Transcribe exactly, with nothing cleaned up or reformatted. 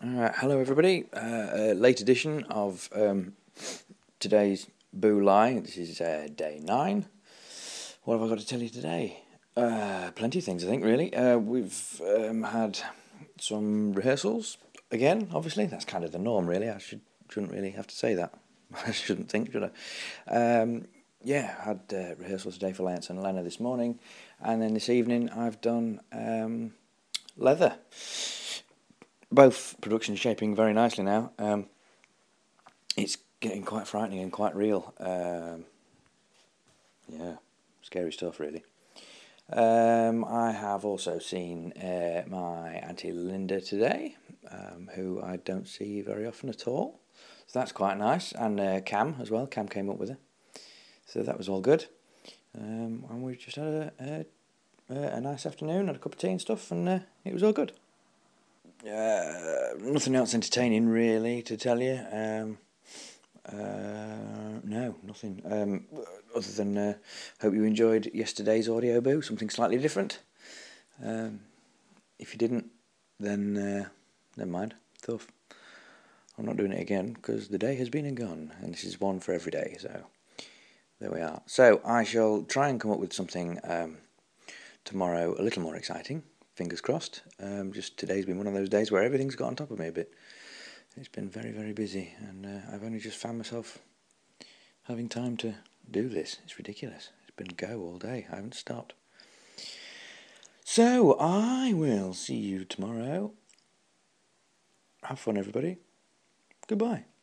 Uh, hello everybody, uh, a late edition of um, today's Boo Lie. This is uh, day nine. What have I got to tell you today? Uh, plenty of things, I think, really. Uh, we've um, had some rehearsals again, obviously. That's kind of the norm, really. I should, shouldn't really have to say that. I shouldn't think, should I? Um, yeah, I had uh, rehearsals today for Lance and Lena this morning, and then this evening I've done um, Leather. Both productions shaping very nicely now. Um, it's getting quite frightening and quite real. Um, yeah, scary stuff, really. Um, I have also seen uh, my Auntie Linda today, um, who I don't see very often at all. So that's quite nice. And uh, Cam as well. Cam came up with her. So that was all good. Um, and we just had a, a, a nice afternoon, had a cup of tea and stuff, and uh, it was all good. Uh, nothing else entertaining really to tell you. Um, uh, no, nothing. Um, other than uh, hope you enjoyed yesterday's Audio Boo, something slightly different. Um, if you didn't, then uh, never mind. Tough. I'm not doing it again because the day has been and gone, and this is one for every day. So there we are. So I shall try and come up with something um, tomorrow a little more exciting. Fingers crossed. Um, just today's been one of those days where everything's got on top of me a bit. It's been very, very busy, and uh, I've only just found myself having time to do this. It's ridiculous. It's been go all day. I haven't stopped. So I will see you tomorrow. Have fun, everybody. Goodbye.